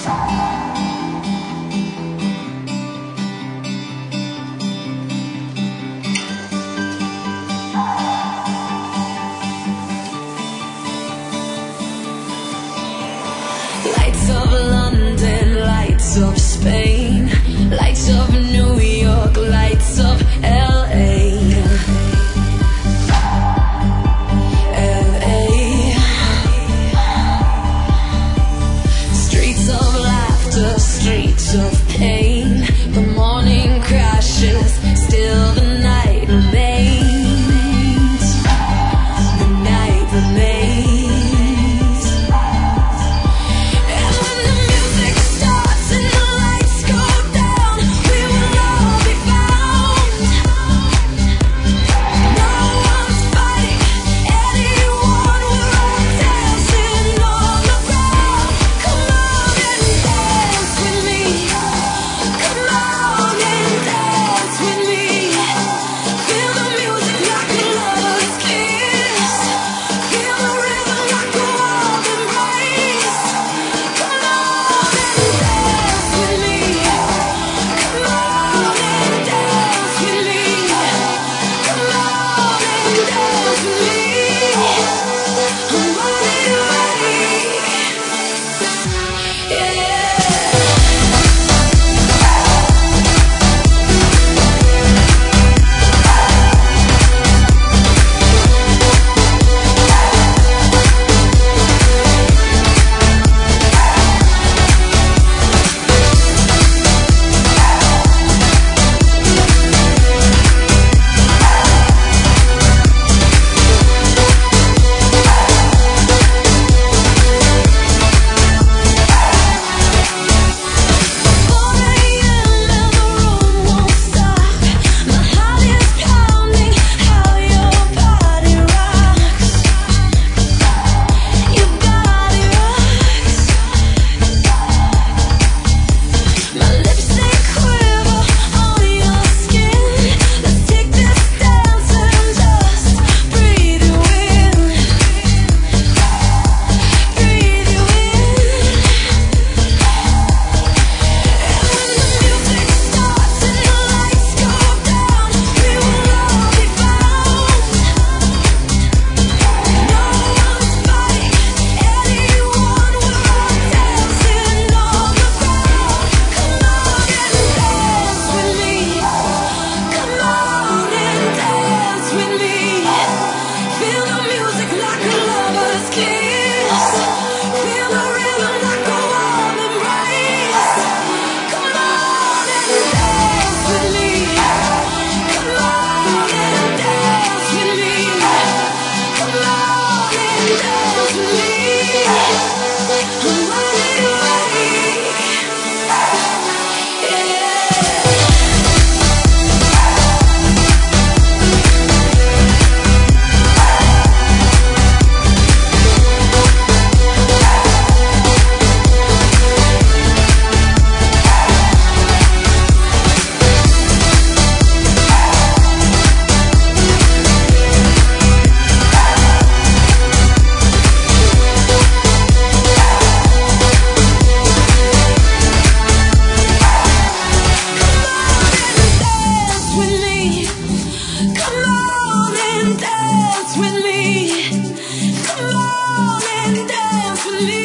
Lights of London, lights of Spain, lights of New York, lights of LA. Streets of laughter, streets of pain. The morning crashes, still the night remains. The night remains. And when the music starts and the lights go down, we will all be found. No one's fighting anyone, we're all dancing on the ground. Come on and dance with me. Come on and dance with me. Feel the music like a lover's kiss. Feel the rhythm like a warm embrace. Come on and dance with me. Come on and dance with me. Come on and dance with me. I'm wide awake. Yeah.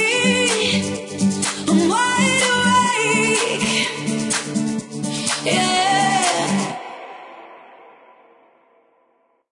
Yeah.